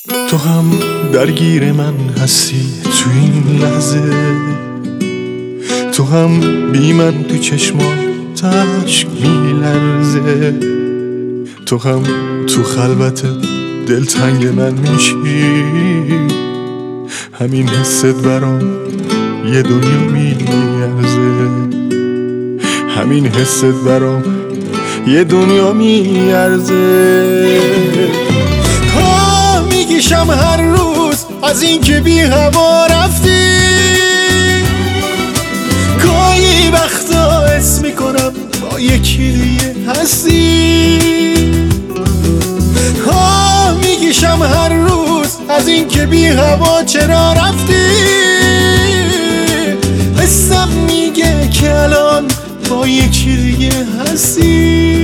تو هم درگیر من هستی تو این لحظه، تو هم بی من تو چشمات عشق میلرزه، تو هم تو خلوت دلتنگ من میشی، همین حست برام یه دنیا میارزه، همین حست برام یه دنیا میارزه. میگیشم هر روز از این که بی هوا رفتی، گاهی وقتا حس میکنم با یکی دیگه هستی. میگیشم هر روز از این که بی هوا چرا رفتی، حسم میگه که الان با یکی دیگه هستی.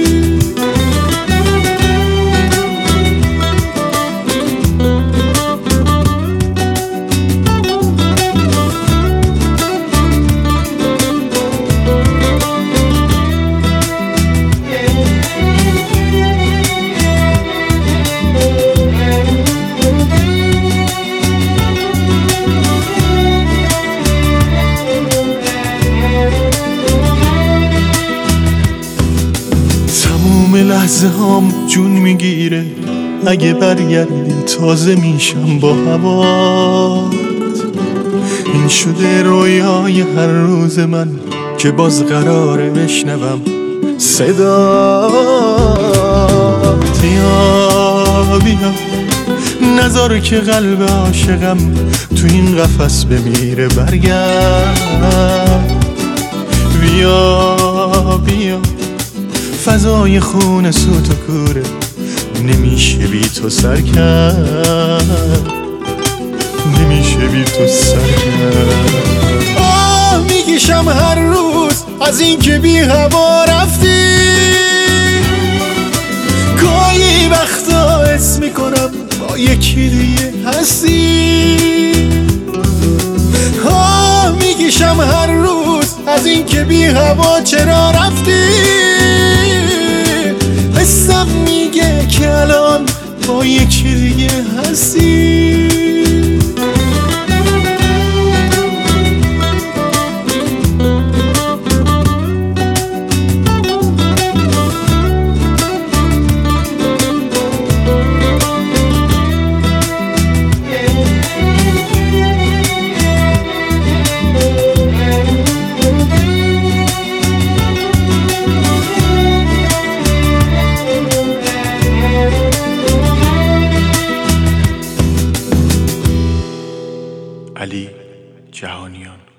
لحظه هام جون میگیره، اگه برگردی تازه میشم با هوات. این شده رویای هر روز من که باز قراره بشنوم صدات. بیا بیا نذار که قلب عاشقم تو این قفس بمیره، برگرد. بیا بیا فضای خون سوت و کوره، نمیشه بی تو سر کرد، نمیشه بی تو سر کرد. میگیشم هر روز از این که بی هوا رفتی، گاهی وقتا حس میکنم با یکی دیگه هستی. میگیشم هر روز از این که بی هوا چرا رفتی، حسم میگه که الان با یکی دیگه هستی. علی جهانیان.